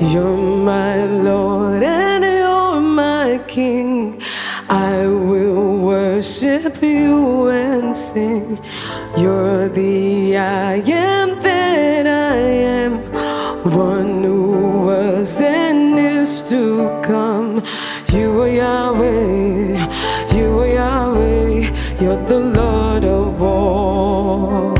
You're my Lord and you're my King. I will worship you and sing. You're the I am that I am, one who was and is to come. You are Yahweh, you are Yahweh, you're the Lord of all.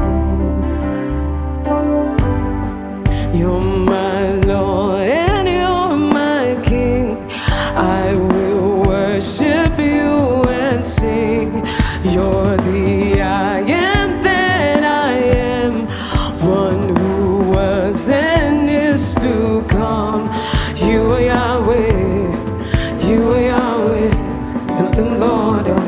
You're my Lord and you're my King. I will worship you and sing. You're the I am that I am, one who was and is to come. You are Yahweh, you are Yahweh, and the Lord of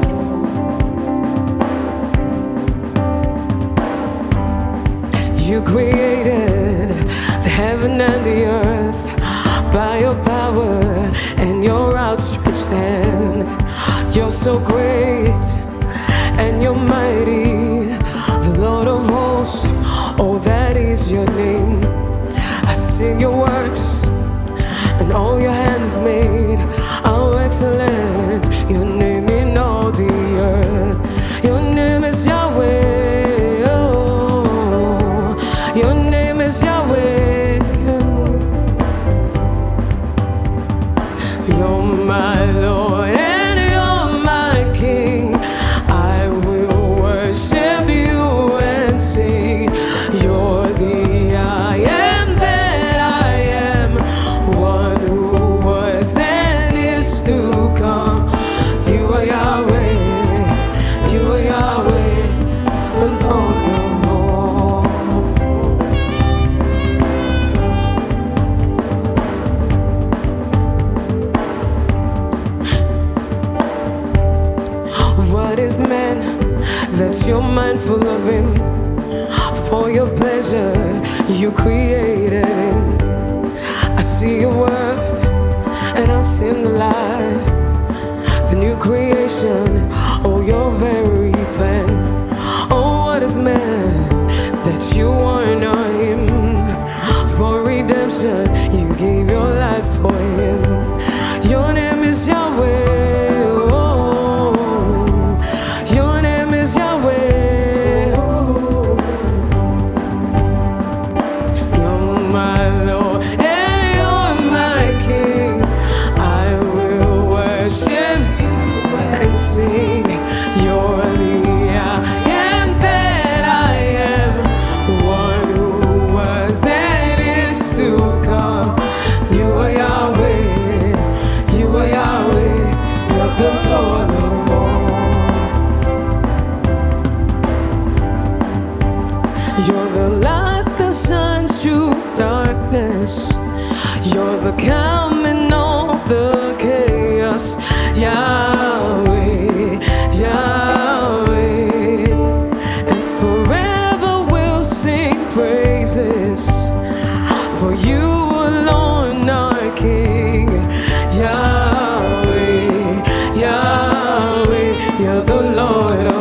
all. You created the heaven and the earth by your power and your outstretched hand. You're so great and you're mighty, the Lord of hosts, oh that is your name. I sing your works and all your hands made. How excellent your name in all the earth. Your name is Yahweh, oh, your name is Yahweh. You're my Lord and you're my King. I will worship you and sing. You're the I am that I am, one who was and is to come. You are Yahweh, you are Yahweh, the Lord of all. What is man that you're mindful of him? For your pleasure you created him. I see your word and I'll sing the light, the new creation, oh your very plan. Oh, what is man that you honor him? For redemption you gave your life for him. Your name is Yahweh, you're the light that shines through darkness. You're the calm in all the chaos. Yahweh, Yahweh, and forever we'll sing praises for you alone, our King. Yahweh, Yahweh, you're the Lord